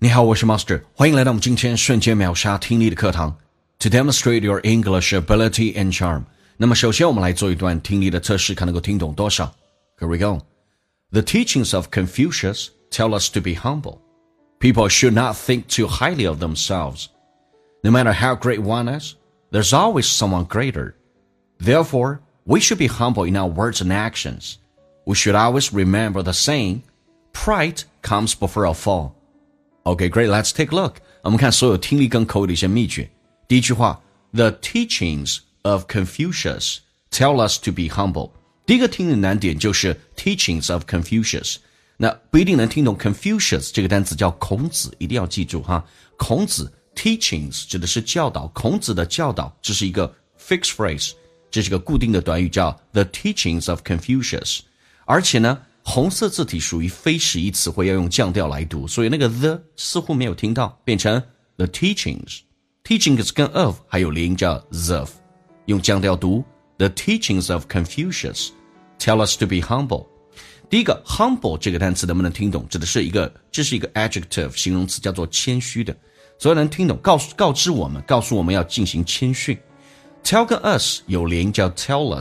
你好，我是 Master， 欢迎来到我们今天瞬间秒杀听力的课堂。To demonstrate your English ability and charm， 那么首先我们来做一段听力的测试，看能够听懂多少。Here we go. The teachings of Confucius tell us to be humble. People should not think too highly of themselves. No matter how great one is, there's always someone greater. Therefore, we should be humble in our words and actions. We should always remember the saying, pride comes before a fall.Okay, great. Let's take a look. 我们看所有听力跟口语的一些秘诀。第一句话 The teachings of Confucius tell us to be humble. 第一个听力的难点就是 teachings of Confucius. 那不一定能听懂 Confucius 这个单词叫孔子，一定要记住哈。孔子 teachings 指的是教导，孔子的教导，这是一个 fixed phrase， 这是个固定的短语叫 The teachings of Confucius. 而且呢红色字体属于非实义词汇，要用降调来读，所以那个 the 似乎没有听到，变成 the teachings. Teachings 跟 of 还有连音叫 of， 用降调读 the teachings of Confucius tell us to be humble. 第一个 humble 这个单词能不能听懂？这是一个 adjective 形容词，叫做谦虚的，所以能听懂，告诉我们要进行谦逊。tell 跟 us 有连音叫 tell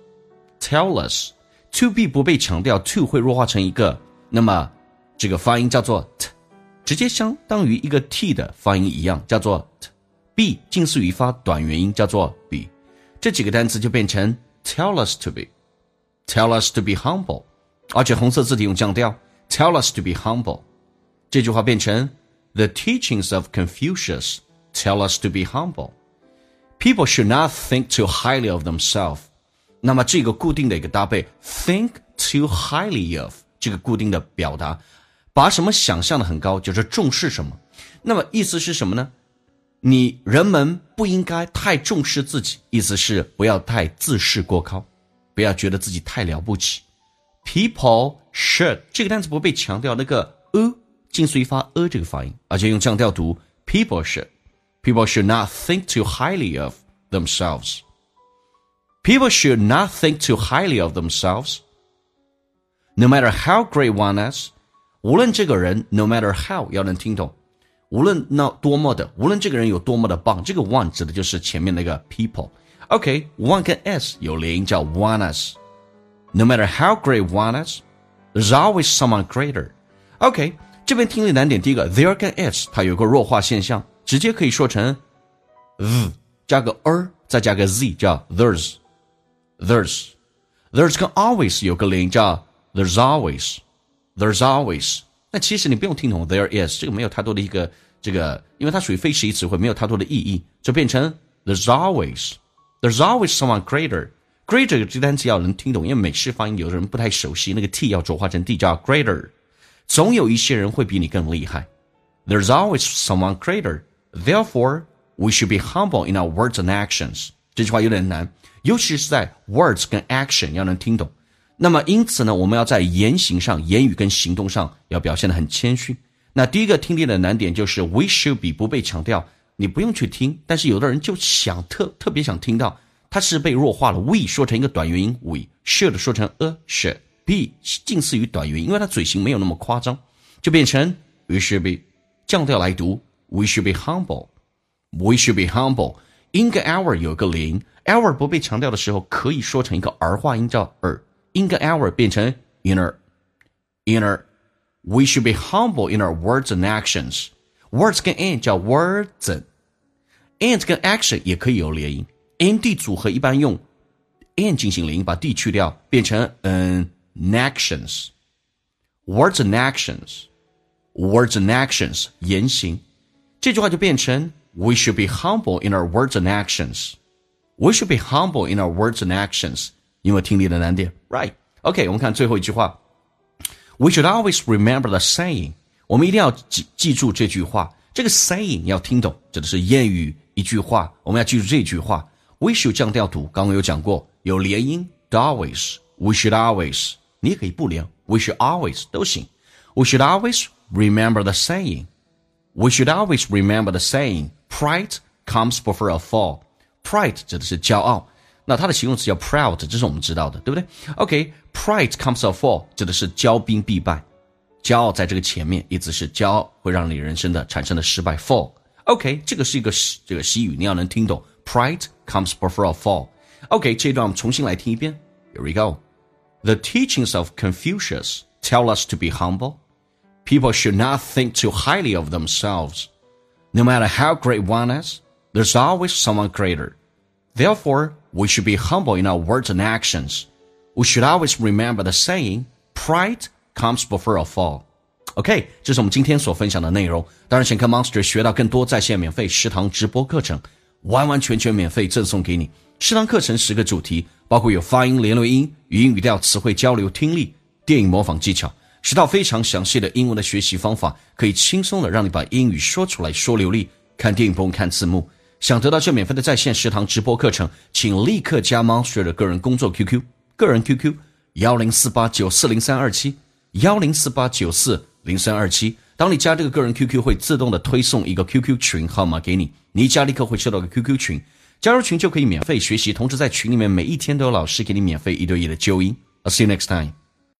us。To be 不被强调 to 会弱化成一个，那么这个发音叫做 t， 直接相当于一个 t 的发音一样，叫做 t。be 近似语发短元音叫做 be， 这几个单词就变成 tell us to be humble， 而且红色字体用降调 tell us to be humble， 这句话变成 The teachings of Confucius tell us to be humble. People should not think too highly of themselves.那么这个固定的一个搭配 think too highly of 这个固定的表达，把什么想象的很高，就是重视什么。那么意思是什么呢？人们不应该太重视自己，意思是不要太自视过高，不要觉得自己太了不起。People should 这个单词不被强调那个近似于发这个发音，而且用降调读 People should not think too highly of themselves.People should not think too highly of themselves. No matter how great one is, 无论这个人 no matter how 要能听懂，无论这个人有多么的棒，这个 one 指的就是前面那个 people。OK, one 跟 s 有连音叫 one is. No matter how great one is, there's always someone greater. OK, 这边听力难点第一个 there 跟 s 它有个弱化现象，直接可以说成 加个再加个 z 叫 there's 跟 always 有个连音叫 there's always。 那其实你不用听懂 there is， 这个没有太多的一个因为它属于非实义词汇，没有太多的意义，就变成 there's always someone greater 这个单词要能听懂，因为美式发音有的人不太熟悉，那个 t 要浊化成 d 叫 greater， 总有一些人会比你更厉害。 There's always someone greater. Therefore, we should be humble in our words and actions. 这句话有点难，尤其是在 words 跟 action 要能听懂。那么因此呢，我们要在言语跟行动上要表现得很谦逊。那第一个听力的难点就是 we should be 不被强调，你不用去听，但是有的人就想特别想听到，它是被弱化了。 we 说成一个短元音 we， should 说成 should， be 近似于短元音，因为它嘴型没有那么夸张，就变成 we should be， 降调来读 we should be humble。 in 跟 our 有个连音， our 不被强调的时候可以说成一个儿化音叫 in 跟 our 变成 inner。 We should be humble in our words and actions. Words 跟 and 叫 words and 跟 action 也可以有连音， and d 组合一般用 and 进行连音，把 d 去掉变成actions。 Words and actions 言行，这句话就变成 We should be humble in our words and actions. We should be humble in our words and actions. 因为听力的难点 Right. OK, 我们看最后一句话 We should always remember the saying. 我们一定要记住这句话，这个 saying 你要听懂，指的是谚语一句话，我们要记住这句话。 We should 降调读，刚刚有讲过，有连音 always. We should always， 你也可以不连 We should always 都行。 We should always remember the saying. We should always remember the saying, pride comes before a fall. Pride 指的是骄傲，那它的形容词叫 proud， 这是我们知道的，对不对？ OK, pride comes a fall 指的是骄兵必败， 骄傲在这个前面，意思是骄傲会让你人生产生的失败 fall。 OK， 这个是一个这个习语，你要能听懂。 Pride comes before a fall。 OK， 这一段我们重新来听一遍。 Here we go. The teachings of Confucius tell us to be humble. People should not think too highly of themselves. No matter how great one is, there's always someone greater. Therefore, we should be humble in our words and actions. We should always remember the saying, pride comes before a fall. OK， 这是我们今天所分享的内容。当然想跟 Monster 学到更多在线免费10堂直播课程，完完全全免费赠送给你。10堂课程10个主题，包括有发音、联络音、语音语调、词汇交流、听力、电影模仿技巧，10套非常详细的英文的学习方法，可以轻松的让你把英语说出来，说流利。看电影不用看字幕。想得到这免费的在线10堂直播课程，请立刻加 Monster 的个人工作 QQ， 个人 QQ 1048940327 1048940327。当你加这个个人 QQ 会自动的推送一个 QQ 群号码给你，你一加立刻会收到个 QQ 群，加入群就可以免费学习，同时在群里面每一天都有老师给你免费1对1的纠音。I'll see you next time.